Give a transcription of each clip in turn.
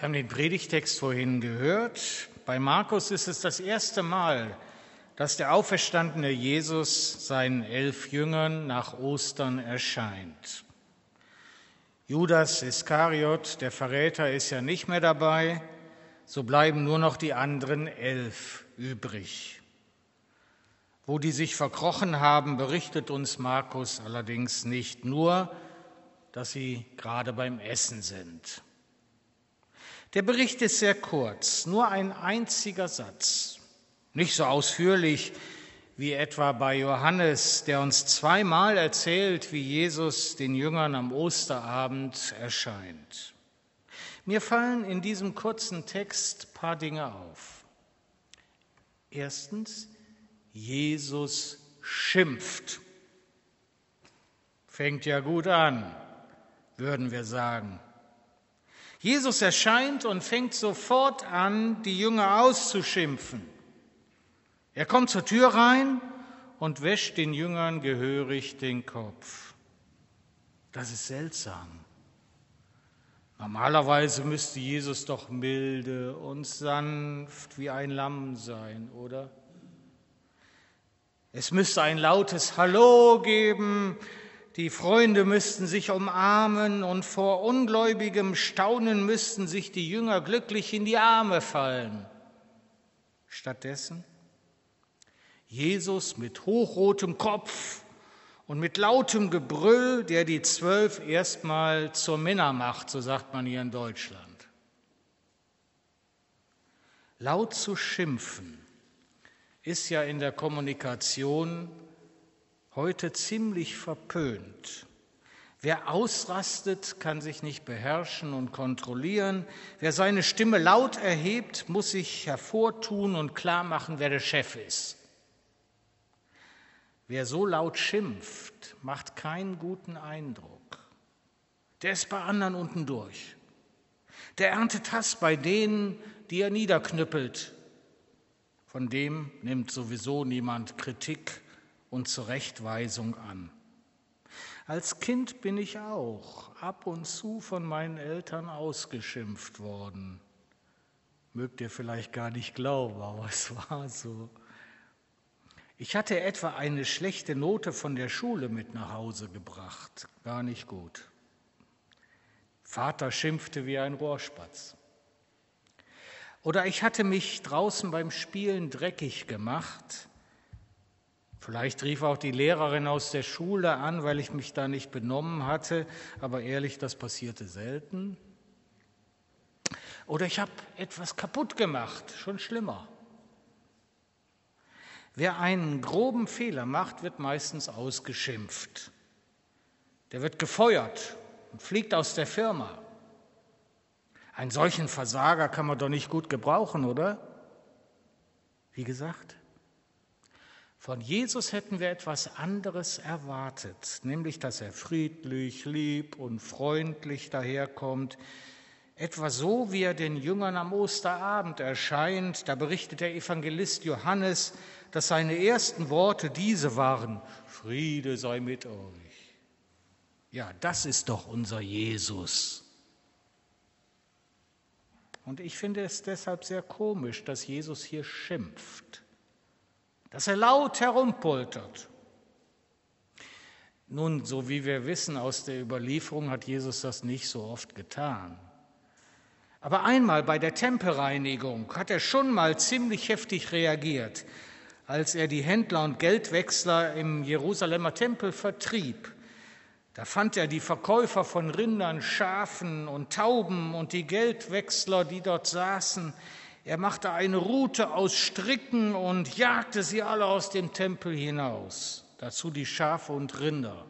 Wir haben den Predigtext vorhin gehört. Bei Markus ist es das erste Mal, dass der auferstandene Jesus seinen 11 Jüngern nach Ostern erscheint. Judas Iskariot, der Verräter, ist ja nicht mehr dabei, so bleiben nur noch die anderen 11 übrig. Wo die sich verkrochen haben, berichtet uns Markus allerdings nicht, nur, dass sie gerade beim Essen sind. Der Bericht ist sehr kurz, nur ein einziger Satz, nicht so ausführlich wie etwa bei Johannes, der uns zweimal erzählt, wie Jesus den Jüngern am Osterabend erscheint. Mir fallen in diesem kurzen Text ein paar Dinge auf. Erstens, Jesus schimpft. Fängt ja gut an, würden wir sagen. Jesus erscheint und fängt sofort an, die Jünger auszuschimpfen. Er kommt zur Tür rein und wäscht den Jüngern gehörig den Kopf. Das ist seltsam. Normalerweise müsste Jesus doch milde und sanft wie ein Lamm sein, oder? Es müsste ein lautes Hallo geben, die Freunde müssten sich umarmen und vor ungläubigem Staunen müssten sich die Jünger glücklich in die Arme fallen. Stattdessen Jesus mit hochrotem Kopf und mit lautem Gebrüll, der die 12 erstmal zur Minna macht, so sagt man hier in Deutschland. Laut zu schimpfen ist ja in der Kommunikation heute ziemlich verpönt. Wer ausrastet, kann sich nicht beherrschen und kontrollieren. Wer seine Stimme laut erhebt, muss sich hervortun und klarmachen, wer der Chef ist. Wer so laut schimpft, macht keinen guten Eindruck. Der ist bei anderen unten durch. Der erntet Hass bei denen, die er niederknüppelt. Von dem nimmt sowieso niemand Kritik und Zurechtweisung an. Als Kind bin ich auch ab und zu von meinen Eltern ausgeschimpft worden. Mögt ihr vielleicht gar nicht glauben, aber es war so. Ich hatte etwa eine schlechte Note von der Schule mit nach Hause gebracht. Gar nicht gut. Vater schimpfte wie ein Rohrspatz. Oder ich hatte mich draußen beim Spielen dreckig gemacht. Vielleicht rief auch die Lehrerin aus der Schule an, weil ich mich da nicht benommen hatte. Aber ehrlich, das passierte selten. Oder ich habe etwas kaputt gemacht, schon schlimmer. Wer einen groben Fehler macht, wird meistens ausgeschimpft. Der wird gefeuert und fliegt aus der Firma. Einen solchen Versager kann man doch nicht gut gebrauchen, oder? Wie gesagt, von Jesus hätten wir etwas anderes erwartet, nämlich, dass er friedlich, lieb und freundlich daherkommt, etwa so, wie er den Jüngern am Osterabend erscheint. Da berichtet der Evangelist Johannes, dass seine ersten Worte diese waren: Friede sei mit euch. Ja, das ist doch unser Jesus. Und ich finde es deshalb sehr komisch, dass Jesus hier schimpft, dass er laut herumpoltert. Nun, so wie wir wissen aus der Überlieferung, hat Jesus das nicht so oft getan. Aber einmal bei der Tempelreinigung hat er schon mal ziemlich heftig reagiert, als er die Händler und Geldwechsler im Jerusalemer Tempel vertrieb. Da fand er die Verkäufer von Rindern, Schafen und Tauben und die Geldwechsler, die dort saßen. Er machte eine Rute aus Stricken und jagte sie alle aus dem Tempel hinaus, dazu die Schafe und Rinder.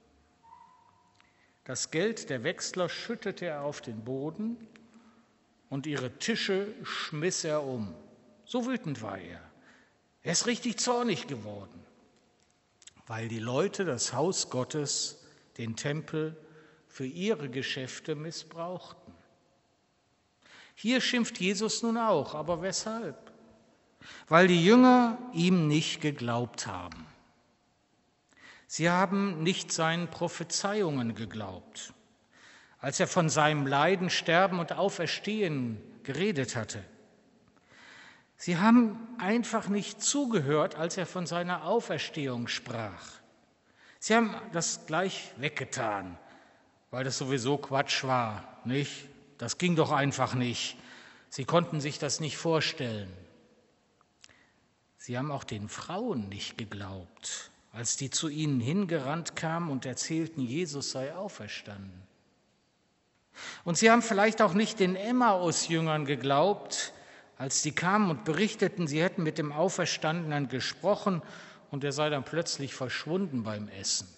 Das Geld der Wechsler schüttete er auf den Boden und ihre Tische schmiss er um. So wütend war er. Er ist richtig zornig geworden, weil die Leute das Haus Gottes, den Tempel, für ihre Geschäfte missbrauchten. Hier schimpft Jesus nun auch, aber weshalb? Weil die Jünger ihm nicht geglaubt haben. Sie haben nicht seinen Prophezeiungen geglaubt. als er von seinem Leiden, Sterben und Auferstehen geredet hatte. Sie haben einfach nicht zugehört, als er von seiner Auferstehung sprach. Sie haben das gleich weggetan, weil das sowieso Quatsch war, nicht? Das ging doch einfach nicht. Sie konnten sich das nicht vorstellen. Sie haben auch den Frauen nicht geglaubt, als die zu ihnen hingerannt kamen und erzählten, Jesus sei auferstanden. Und sie haben vielleicht auch nicht den Emmaus-Jüngern geglaubt, als die kamen und berichteten, sie hätten mit dem Auferstandenen gesprochen und er sei dann plötzlich verschwunden beim Essen.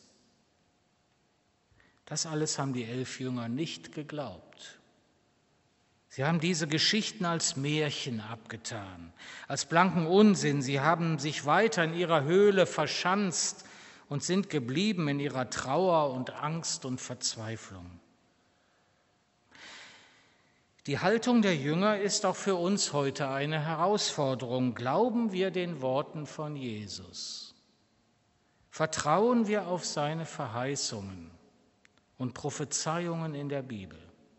Das alles haben die 11 Jünger nicht geglaubt. Sie haben diese Geschichten als Märchen abgetan, als blanken Unsinn. Sie haben sich weiter in ihrer Höhle verschanzt und sind geblieben in ihrer Trauer und Angst und Verzweiflung. Die Haltung der Jünger ist auch für uns heute eine Herausforderung. Glauben wir den Worten von Jesus? Vertrauen wir auf seine Verheißungen und Prophezeiungen in der Bibel?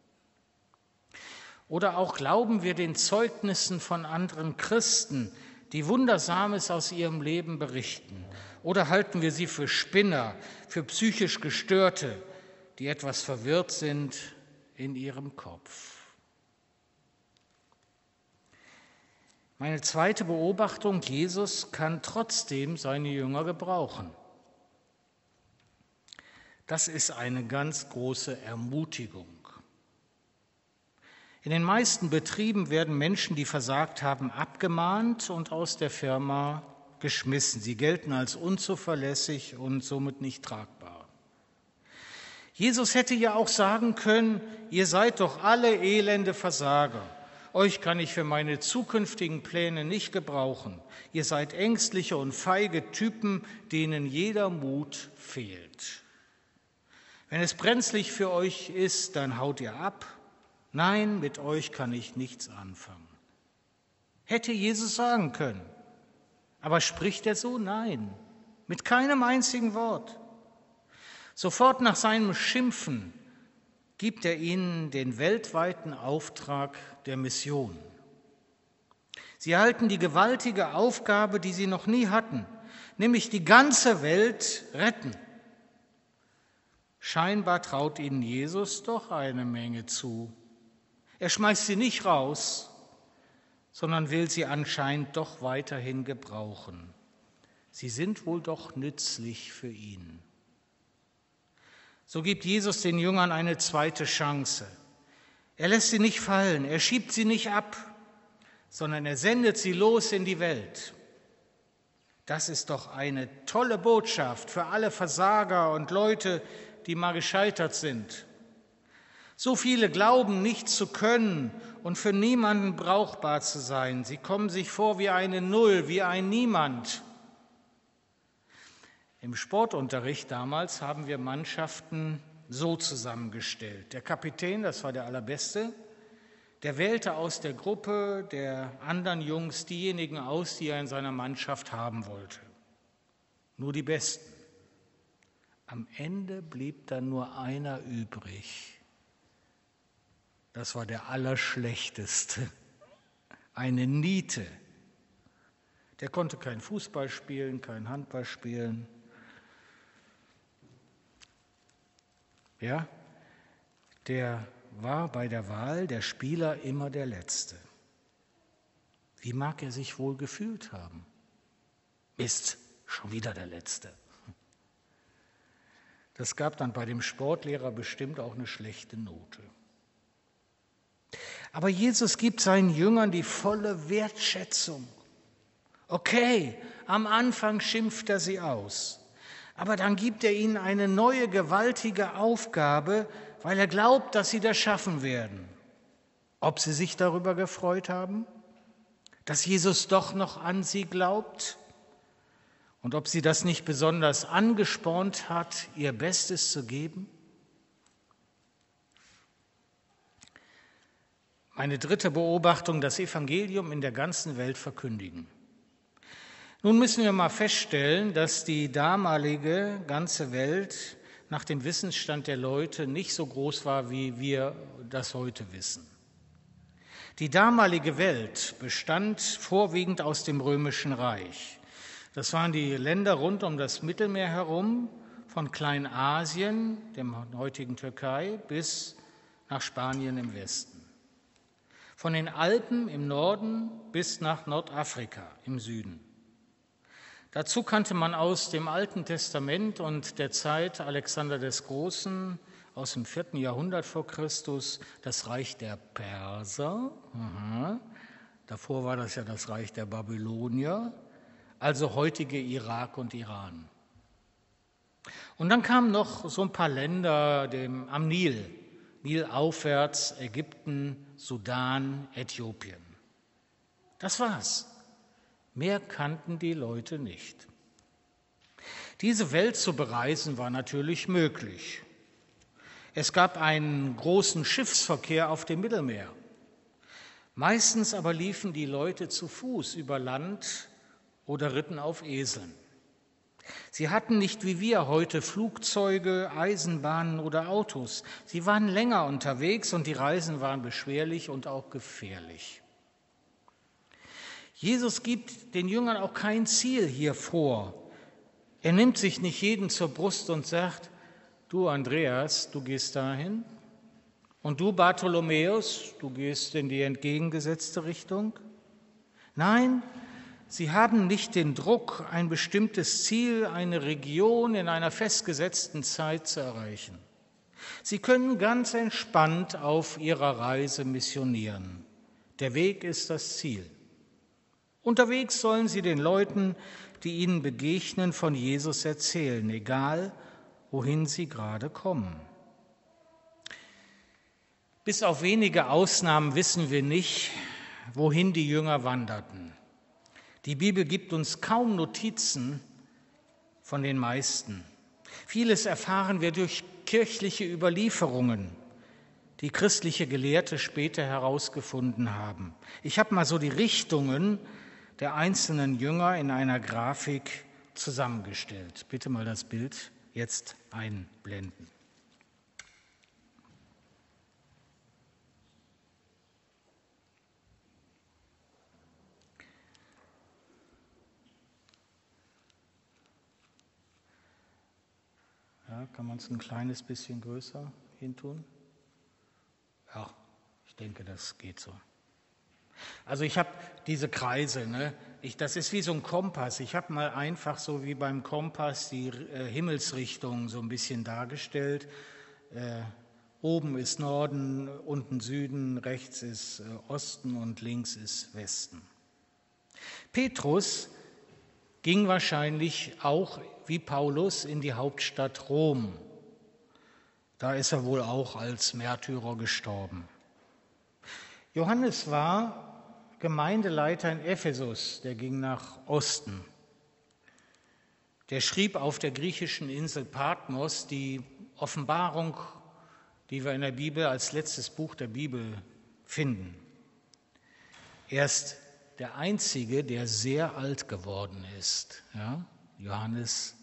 Oder auch glauben wir den Zeugnissen von anderen Christen, die Wundersames aus ihrem Leben berichten? Oder halten wir sie für Spinner, für psychisch Gestörte, die etwas verwirrt sind in ihrem Kopf? Meine zweite Beobachtung: Jesus kann trotzdem seine Jünger gebrauchen. Das ist eine ganz große Ermutigung. In den meisten Betrieben werden Menschen, die versagt haben, abgemahnt und aus der Firma geschmissen. Sie gelten als unzuverlässig und somit nicht tragbar. Jesus hätte ja auch sagen können: Ihr seid doch alle elende Versager. Euch kann ich für meine zukünftigen Pläne nicht gebrauchen. Ihr seid ängstliche und feige Typen, denen jeder Mut fehlt. Wenn es brenzlig für euch ist, dann haut ihr ab. Nein, mit euch kann ich nichts anfangen. Hätte Jesus sagen können. Aber spricht er so? Nein, mit keinem einzigen Wort. Sofort nach seinem Schimpfen gibt er ihnen den weltweiten Auftrag der Mission. Sie erhalten die gewaltige Aufgabe, die sie noch nie hatten, nämlich die ganze Welt retten. Scheinbar traut ihnen Jesus doch eine Menge zu. Er schmeißt sie nicht raus, sondern will sie anscheinend doch weiterhin gebrauchen. Sie sind wohl doch nützlich für ihn. So gibt Jesus den Jüngern eine zweite Chance. Er lässt sie nicht fallen, er schiebt sie nicht ab, sondern er sendet sie los in die Welt. Das ist doch eine tolle Botschaft für alle Versager und Leute, die mal gescheitert sind. So viele glauben, nichts zu können und für niemanden brauchbar zu sein. Sie kommen sich vor wie eine Null, wie ein Niemand. Im Sportunterricht damals haben wir Mannschaften so zusammengestellt. Der Kapitän, das war der Allerbeste, der wählte aus der Gruppe der anderen Jungs diejenigen aus, die er in seiner Mannschaft haben wollte. Nur die Besten. Am Ende blieb dann nur einer übrig. Das war der Allerschlechteste. Eine Niete. Der konnte kein Fußball spielen, kein Handball spielen. Ja, der war bei der Wahl der Spieler immer der Letzte. Wie mag er sich wohl gefühlt haben? Mist, schon wieder der Letzte. Das gab dann bei dem Sportlehrer bestimmt auch eine schlechte Note. Aber Jesus gibt seinen Jüngern die volle Wertschätzung. Okay, am Anfang schimpft er sie aus. Aber dann gibt er ihnen eine neue, gewaltige Aufgabe, weil er glaubt, dass sie das schaffen werden. Ob sie sich darüber gefreut haben, dass Jesus doch noch an sie glaubt und ob sie das nicht besonders angespornt hat, ihr Bestes zu geben? Meine dritte Beobachtung: das Evangelium in der ganzen Welt verkündigen. Nun müssen wir mal feststellen, dass die damalige ganze Welt nach dem Wissensstand der Leute nicht so groß war, wie wir das heute wissen. Die damalige Welt bestand vorwiegend aus dem Römischen Reich. Das waren die Länder rund um das Mittelmeer herum, von Kleinasien, dem heutigen Türkei, bis nach Spanien im Westen. Von den Alpen im Norden bis nach Nordafrika im Süden. Dazu kannte man aus dem Alten Testament und der Zeit Alexander des Großen aus dem 4. Jahrhundert vor Christus das Reich der Perser. Davor war das ja das Reich der Babylonier, also heutige Irak und Iran. Und dann kamen noch so ein paar Länder am Nil aufwärts, Ägypten, Sudan, Äthiopien. Das war's. Mehr kannten die Leute nicht. Diese Welt zu bereisen war natürlich möglich. Es gab einen großen Schiffsverkehr auf dem Mittelmeer. Meistens aber liefen die Leute zu Fuß über Land oder ritten auf Eseln. Sie hatten nicht wie wir heute Flugzeuge, Eisenbahnen oder Autos. Sie waren länger unterwegs und die Reisen waren beschwerlich und auch gefährlich. Jesus gibt den Jüngern auch kein Ziel hier vor. Er nimmt sich nicht jeden zur Brust und sagt, du Andreas, du gehst dahin und du Bartholomäus, du gehst in die entgegengesetzte Richtung. Nein, sie haben nicht den Druck, ein bestimmtes Ziel, eine Region in einer festgesetzten Zeit zu erreichen. Sie können ganz entspannt auf ihrer Reise missionieren. Der Weg ist das Ziel. Unterwegs sollen sie den Leuten, die ihnen begegnen, von Jesus erzählen, egal wohin sie gerade kommen. Bis auf wenige Ausnahmen wissen wir nicht, wohin die Jünger wanderten. Die Bibel gibt uns kaum Notizen von den meisten. Vieles erfahren wir durch kirchliche Überlieferungen, die christliche Gelehrte später herausgefunden haben. Ich habe mal so die Richtungen der einzelnen Jünger in einer Grafik zusammengestellt. Bitte mal das Bild jetzt einblenden. Ja, kann man es ein kleines bisschen größer hintun? Ja, ich denke, das geht so. Also ich habe diese Kreise, das ist wie so ein Kompass. Ich habe mal einfach so wie beim Kompass die Himmelsrichtung so ein bisschen dargestellt. Oben ist Norden, unten Süden, rechts ist Osten und links ist Westen. Petrus ging wahrscheinlich auch wie Paulus in die Hauptstadt Rom. Da ist er wohl auch als Märtyrer gestorben. Johannes war Gemeindeleiter in Ephesus, der ging nach Osten. Der schrieb auf der griechischen Insel Patmos die Offenbarung, die wir in der Bibel als letztes Buch der Bibel finden. Er ist der Einzige, der sehr alt geworden ist. Ja? Johannes,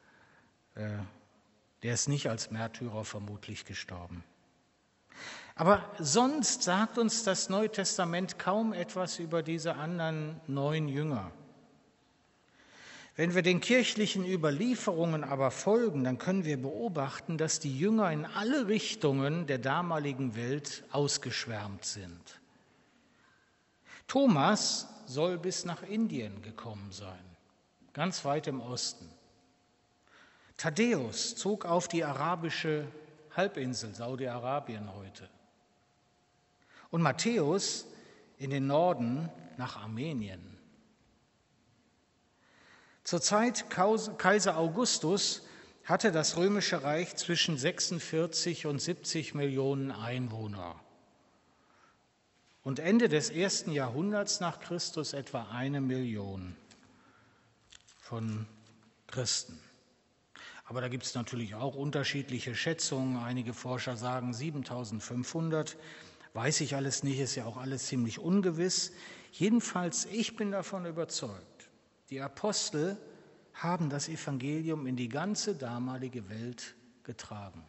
der ist nicht als Märtyrer vermutlich gestorben. Aber sonst sagt uns das Neue Testament kaum etwas über diese anderen 9 Jünger. Wenn wir den kirchlichen Überlieferungen aber folgen, dann können wir beobachten, dass die Jünger in alle Richtungen der damaligen Welt ausgeschwärmt sind. Thomas soll bis nach Indien gekommen sein, ganz weit im Osten. Thaddäus zog auf die arabische Halbinsel, Saudi-Arabien heute. Und Matthäus in den Norden nach Armenien. Zur Zeit Kaiser Augustus hatte das Römische Reich zwischen 46 und 70 Millionen Einwohner. Und Ende des 1. Jahrhunderts nach Christus etwa 1 Million von Christen. Aber da gibt es natürlich auch unterschiedliche Schätzungen. Einige Forscher sagen 7.500. Weiß ich alles nicht, ist ja auch alles ziemlich ungewiss. Jedenfalls, ich bin davon überzeugt, die Apostel haben das Evangelium in die ganze damalige Welt getragen.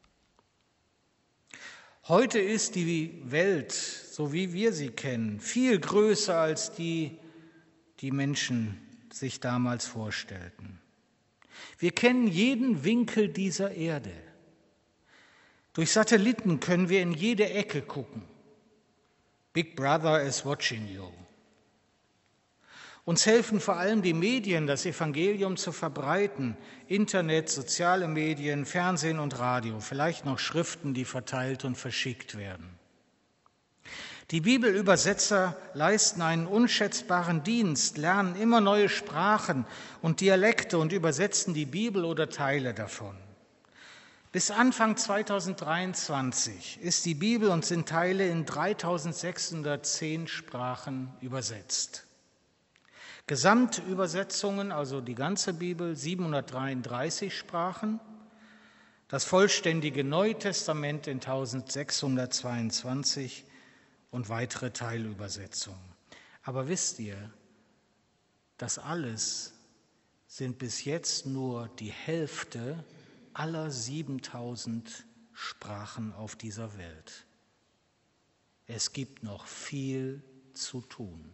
Heute ist die Welt, so wie wir sie kennen, viel größer als die Menschen sich damals vorstellten. Wir kennen jeden Winkel dieser Erde. Durch Satelliten können wir in jede Ecke gucken. Big Brother is watching you. Uns helfen vor allem die Medien, das Evangelium zu verbreiten. Internet, soziale Medien, Fernsehen und Radio, vielleicht noch Schriften, die verteilt und verschickt werden. Die Bibelübersetzer leisten einen unschätzbaren Dienst, lernen immer neue Sprachen und Dialekte und übersetzen die Bibel oder Teile davon. Bis Anfang 2023 ist die Bibel und sind Teile in 3610 Sprachen übersetzt. Gesamtübersetzungen, also die ganze Bibel, 733 Sprachen, das vollständige Neue Testament in 1622 und weitere Teilübersetzungen. Aber wisst ihr, das alles sind bis jetzt nur die Hälfte aller 7000 Sprachen auf dieser Welt. Es gibt noch viel zu tun.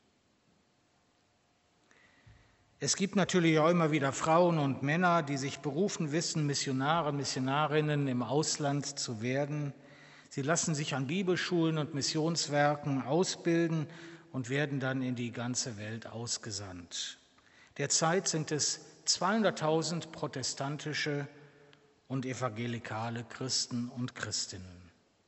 Es gibt natürlich auch immer wieder Frauen und Männer, die sich berufen wissen, Missionare, Missionarinnen im Ausland zu werden. Sie lassen sich an Bibelschulen und Missionswerken ausbilden und werden dann in die ganze Welt ausgesandt. Derzeit sind es 200.000 protestantische und evangelikale Christen und Christinnen.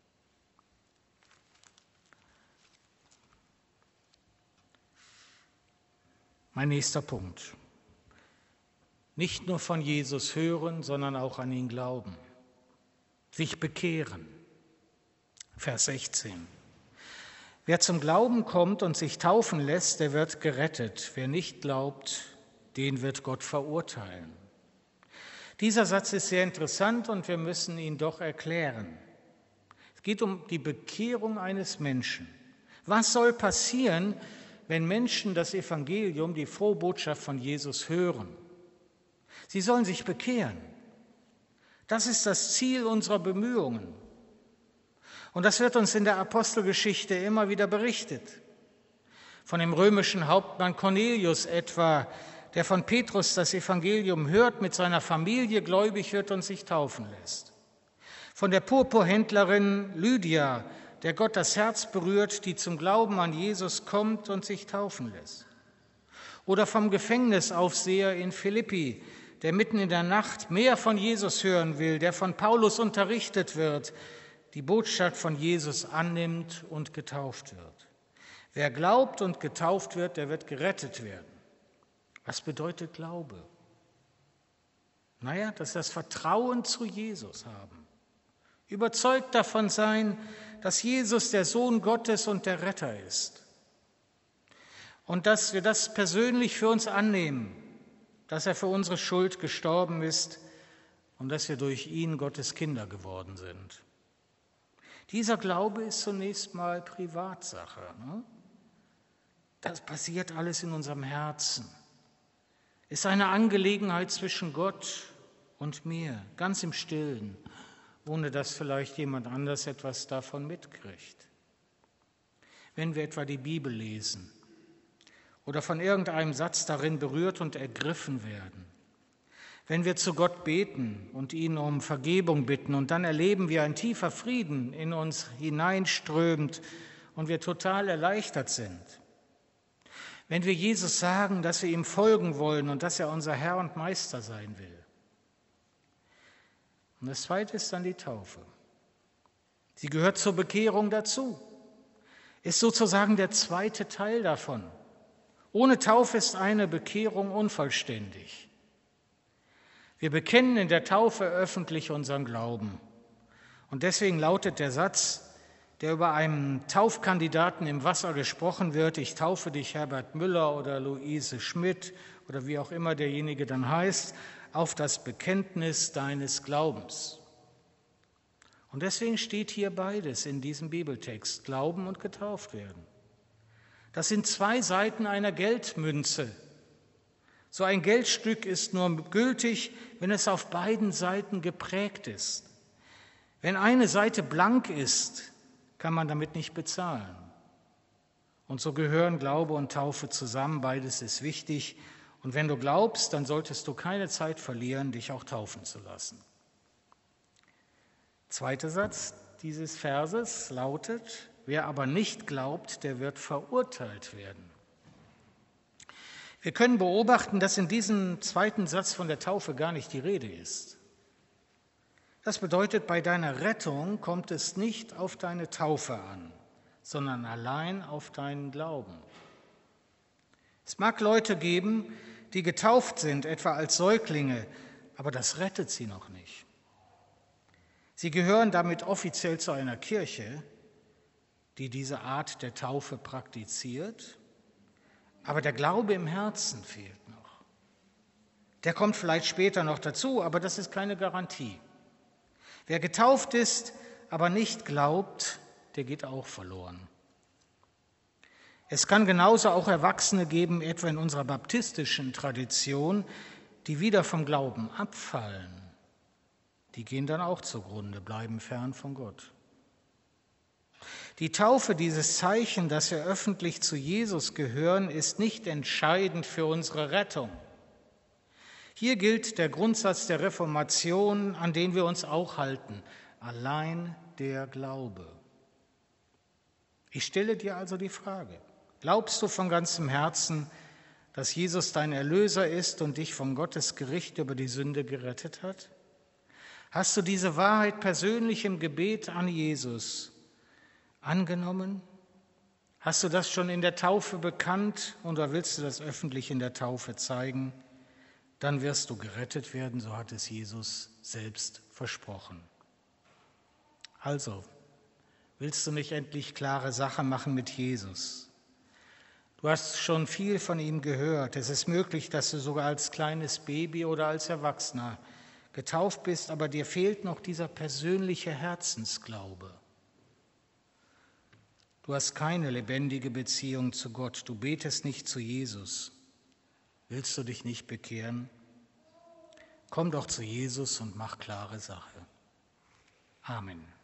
Mein nächster Punkt. Nicht nur von Jesus hören, sondern auch an ihn glauben. Sich bekehren. Vers 16. Wer zum Glauben kommt und sich taufen lässt, der wird gerettet. Wer nicht glaubt, den wird Gott verurteilen. Dieser Satz ist sehr interessant und wir müssen ihn doch erklären. Es geht um die Bekehrung eines Menschen. Was soll passieren, wenn Menschen das Evangelium, die frohe Botschaft von Jesus hören? Sie sollen sich bekehren. Das ist das Ziel unserer Bemühungen. Und das wird uns in der Apostelgeschichte immer wieder berichtet. Von dem römischen Hauptmann Cornelius etwa, der von Petrus das Evangelium hört, mit seiner Familie gläubig wird und sich taufen lässt. Von der Purpurhändlerin Lydia, der Gott das Herz berührt, die zum Glauben an Jesus kommt und sich taufen lässt. Oder vom Gefängnisaufseher in Philippi, der mitten in der Nacht mehr von Jesus hören will, der von Paulus unterrichtet wird, die Botschaft von Jesus annimmt und getauft wird. Wer glaubt und getauft wird, der wird gerettet werden. Was bedeutet Glaube? Naja, das ist das Vertrauen zu Jesus haben. Überzeugt davon sein, dass Jesus der Sohn Gottes und der Retter ist. Und dass wir das persönlich für uns annehmen, dass er für unsere Schuld gestorben ist und dass wir durch ihn Gottes Kinder geworden sind. Dieser Glaube ist zunächst mal Privatsache. Das passiert alles in unserem Herzen. Ist eine Angelegenheit zwischen Gott und mir, ganz im Stillen, ohne dass vielleicht jemand anders etwas davon mitkriegt. Wenn wir etwa die Bibel lesen oder von irgendeinem Satz darin berührt und ergriffen werden, wenn wir zu Gott beten und ihn um Vergebung bitten und dann erleben, wie ein tiefer Frieden in uns hineinströmt und wir total erleichtert sind, wenn wir Jesus sagen, dass wir ihm folgen wollen und dass er unser Herr und Meister sein will. Und das Zweite ist dann die Taufe. Sie gehört zur Bekehrung dazu, ist sozusagen der zweite Teil davon. Ohne Taufe ist eine Bekehrung unvollständig. Wir bekennen in der Taufe öffentlich unseren Glauben. Und deswegen lautet der Satz, der über einen Taufkandidaten im Wasser gesprochen wird: Ich taufe dich, Herbert Müller oder Luise Schmidt oder wie auch immer derjenige dann heißt, auf das Bekenntnis deines Glaubens. Und deswegen steht hier beides in diesem Bibeltext: Glauben und getauft werden. Das sind zwei Seiten einer Geldmünze. So ein Geldstück ist nur gültig, wenn es auf beiden Seiten geprägt ist. Wenn eine Seite blank ist, kann man damit nicht bezahlen. Und so gehören Glaube und Taufe zusammen, beides ist wichtig. Und wenn du glaubst, dann solltest du keine Zeit verlieren, dich auch taufen zu lassen. Zweiter Satz dieses Verses lautet: Wer aber nicht glaubt, der wird verurteilt werden. Wir können beobachten, dass in diesem zweiten Satz von der Taufe gar nicht die Rede ist. Das bedeutet, bei deiner Rettung kommt es nicht auf deine Taufe an, sondern allein auf deinen Glauben. Es mag Leute geben, die getauft sind, etwa als Säuglinge, aber das rettet sie noch nicht. Sie gehören damit offiziell zu einer Kirche, die diese Art der Taufe praktiziert, aber der Glaube im Herzen fehlt noch. Der kommt vielleicht später noch dazu, aber das ist keine Garantie. Wer getauft ist, aber nicht glaubt, der geht auch verloren. Es kann genauso auch Erwachsene geben, etwa in unserer baptistischen Tradition, die wieder vom Glauben abfallen. Die gehen dann auch zugrunde, bleiben fern von Gott. Die Taufe, dieses Zeichen, dass wir öffentlich zu Jesus gehören, ist nicht entscheidend für unsere Rettung. Hier gilt der Grundsatz der Reformation, an den wir uns auch halten: allein der Glaube. Ich stelle dir also die Frage: Glaubst du von ganzem Herzen, dass Jesus dein Erlöser ist und dich von Gottes Gericht über die Sünde gerettet hat? Hast du diese Wahrheit persönlich im Gebet an Jesus angenommen? Hast du das schon in der Taufe bekannt oder willst du das öffentlich in der Taufe zeigen? Dann wirst du gerettet werden, so hat es Jesus selbst versprochen. Also, willst du nicht endlich klare Sache machen mit Jesus? Du hast schon viel von ihm gehört. Es ist möglich, dass du sogar als kleines Baby oder als Erwachsener getauft bist, aber dir fehlt noch dieser persönliche Herzensglaube. Du hast keine lebendige Beziehung zu Gott, du betest nicht zu Jesus. Willst du dich nicht bekehren? Komm doch zu Jesus und mach klare Sache. Amen.